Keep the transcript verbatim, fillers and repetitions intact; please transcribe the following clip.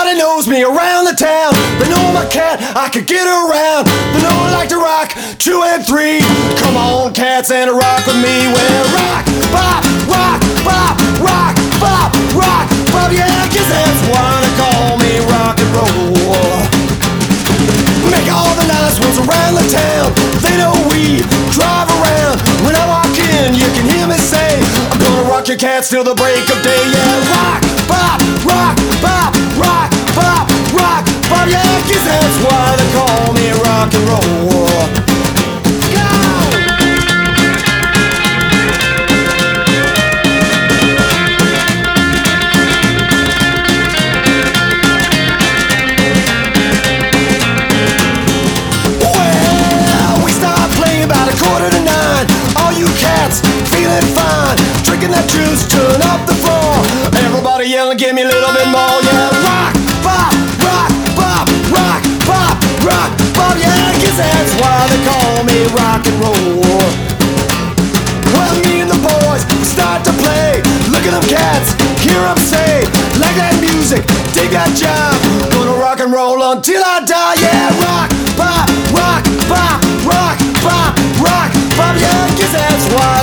Everybody knows me around the town. They know I'm a cat, I could get around. They know I like to rock two and three. Come on, cats, and rock with me. Well, rock, bop, rock, bop, rock, bop, rock, bop. Yeah, 'cause that's why they call me rock and roll. Make all the nice ones around the town. They know we drive around. When I walk in, you can hear me say, I'm gonna rock your cats till the break of day. Yeah, rock, bop, rock, bop, rock, bop, rock, bop. Yeah, 'cause that's why they call me rock and roll. Feeling fine, drinking that juice, turn up the floor. Everybody yelling, give me a little bit more. Yeah, rock, bop, rock, bop, rock, bop, rock, bop. Yeah, 'cause that's why they call me rock and roll. Well, me and the boys start to play. Look at them cats, hear them say, like that music, dig that jive. Gonna rock and roll until I die. Yeah, rock, bop, rock, bop, rock, bop, rock, bop. Yeah, 'cause that's why